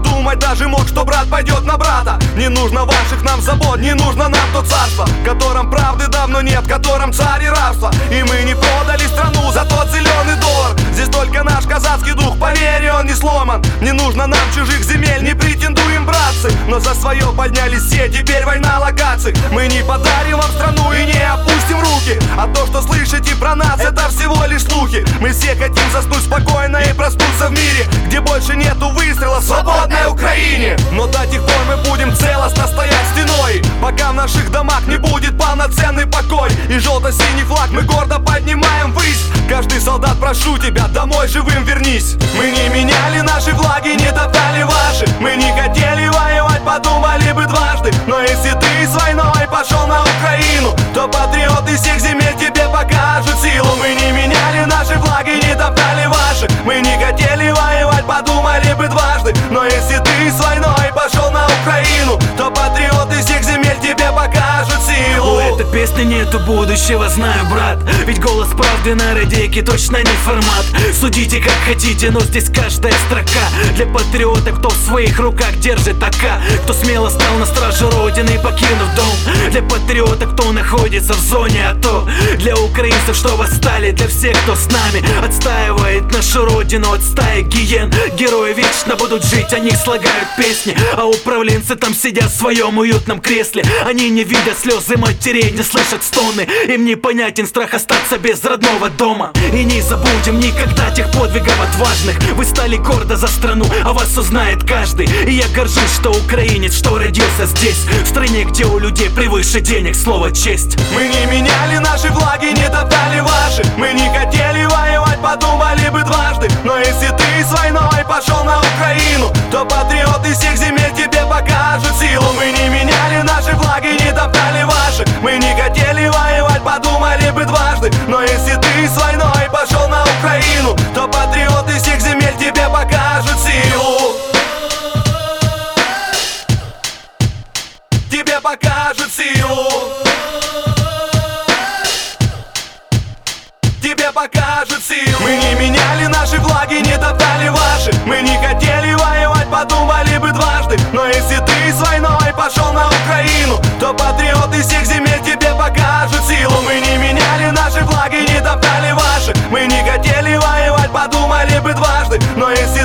подумать даже мог, что брат пойдет на брата. Не нужно ваших нам забот, не нужно нам то царство, в котором правды давно нет, в котором царь и рабство. И мы не продали страну за тот зеленый доллар. Здесь только наш казацкий дух, поверь, он не сломан. Не нужно нам чужих земель, не претендуем, братцы, но за свое подняли все, теперь война локаций. Мы не подарим вам страну и не опустим руки, а то, что слышите про нас, это всего лишь слухи. Мы все хотим заснуть спокойно и проснуться в мире, где больше нету выстрела в свободной Украине. Но до тех пор мы будем целостно стоять стеной, пока в наших домах не будет полноценный покой. И желто-синий флаг мы гордо поднимаем ввысь. Каждый солдат, прошу тебя, домой живым вернись. Мы не меняли наши флаги, не топтали ваши. Мы не хотели воевать, подумали бы дважды. Но если ты с войной пошел на Украину, то патриоты всех земель тебе покажут силу. Мы не меняли наши флаги, не топтали ваши. Мы не хотели воевать, подумали бы дважды. Но если ты с войной пошел на Украину, то патриоты всех земель тебе покажут силу. У этой песни нету будущего, знаю, брат, ведь голос правды на радиоке точно не формат. Судите как хотите, но здесь каждая строка для патриота, кто в своих руках держит АК, кто смело стал на страже родины, покинув дом. Для патриота, кто находится в зоне АТО, для украинцев, что восстали, для всех, кто с нами отстаивает нашу родину от стаи гиен. Герои вечно будут жить, они слагают песни, а управленцы там сидят в своем уютном кресле. Они не видят слезы матерей, не слышат стоны, им непонятен страх остаться без родного дома. И не забудем никогда тех подвигов отважных. Вы стали гордо за страну, а вас узнает каждый. И я горжусь, что украинец, что родился здесь, в стране, где у людей превыше денег слово честь. Мы не меняли наши флаги, не топтали ваши. Мы не хотели воевать, подумали бы дважды. Но если ты с войной пошел на Украину, то патриоты всех земель тебе покажут силу. Мы не меняли наши флаги, не топтали ваши. Мы не хотели воевать, подумали бы дважды. Но если ты с войной пошел на Украину, то патриоты всех земель тебе покажут силу. Тебе покажут силу. Тебе покажут силу. Мы не меняли наши флаги, не топтали ваши. Мы не хотели воевать, подумали бы дважды. Но если ты с войной пошел на Украину, то патриоты всех земель тебе покажут силу. Мы не меняли наши флаги, не топтали ваши. Мы не хотели воевать, подумали бы дважды. Но если